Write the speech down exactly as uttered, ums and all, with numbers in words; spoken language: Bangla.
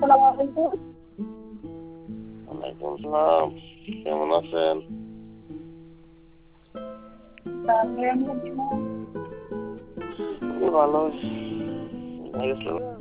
আসসালামু আলাইকুম। ওয়ালাইকুম সালাম। কেমন আছেন? তা আপনি এমনি কেমন? এই ভালো। ঘুমাই গেছিলাম।